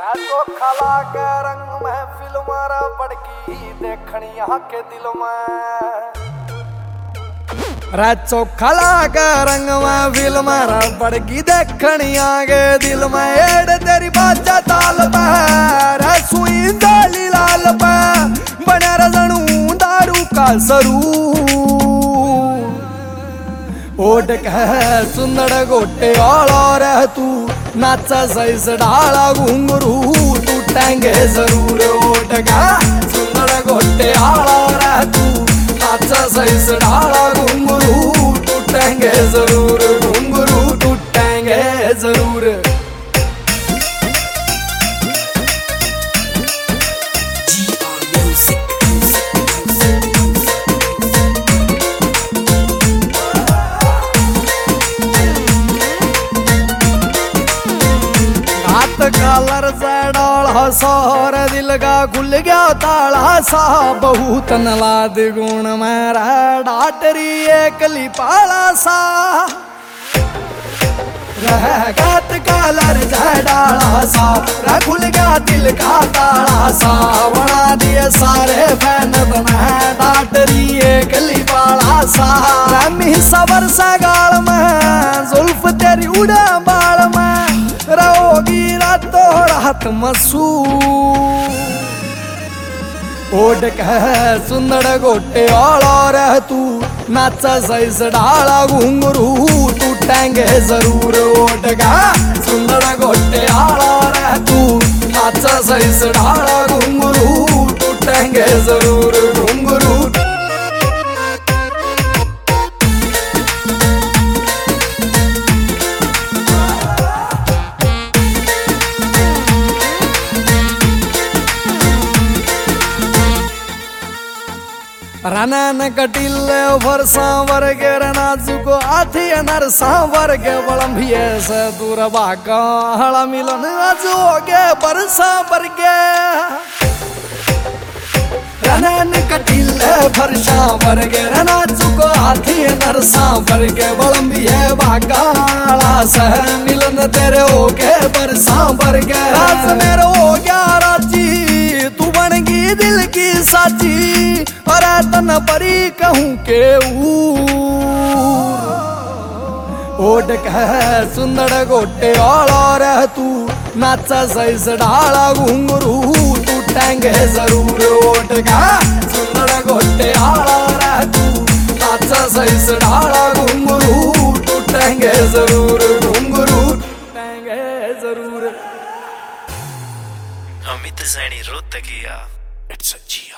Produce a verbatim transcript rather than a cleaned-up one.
तो खला के रंग में फिल्म बड़की देखनी यहाँ के दिल में राचो खला के रंग में फिल्म बड़की देखनी आगे दिल में एड़ तेरी बाजा ताल पे सुई जाली लाल पे बना रजनू दारू का सरू ओट कह सुंदर गोटे आला रह तू नाचा सैस डाला घुंगरू टूटेंगे जरूर। ओट कह सुंदर गोटे आला रह तू नाचा सैस डाला घुंगरू टूटेंगे जरूर घुंगरू टूटेंगे जरूर। कलर से डाला सार दिल का खुल गया ताला सा बहुत नलाद गुण मेरा डाटरी एकली पाला सा रह गात कलर से डाला सा खुल गया दिल का ताला सा बना दिए सारे फैन बना डाटरी एकली पाला सा रमी सबर सा गाल में जुल्फ तेरी उड़ा बाल में रहोगी रातो रात मसू। ओट कह सुंदर गोटे आला रह तू नाचा सैस डाला घुंगरू टूटेंगे जरूर। ओट कह सुंदर गोटे आला रह तू नाचा सैस डाला घुंगरू टूटेंगे जरूर घुंगरू। रनन कटिले वर्षा वर्गे नाजुको आथी नरसा वर्गे बलंभिये से दूर भागा हला मिलन आज होगे बरसा वर्गे रनन कटिले वर्षा वर्गे नाजुको आथी नरसा वर्गे बलंभिये भागा हला से मिलन तेरे होगे बरसा वर्गे राज मेरे हो गया राजी तू बनगी दिल की साची और तन परी कहूँ के ओट कह सुंदर गोटे आला रह तू नाचा सैस डाला घुंगरू टूटेंगे जरूर। ओट कह सुंदर गोटे आला रह तू नाचा सैस डाला घुंगरू टूटेंगे जरूर घुंगरू टूटेंगे जरूर। Amit Saini Rohtakiya it's a Jiya.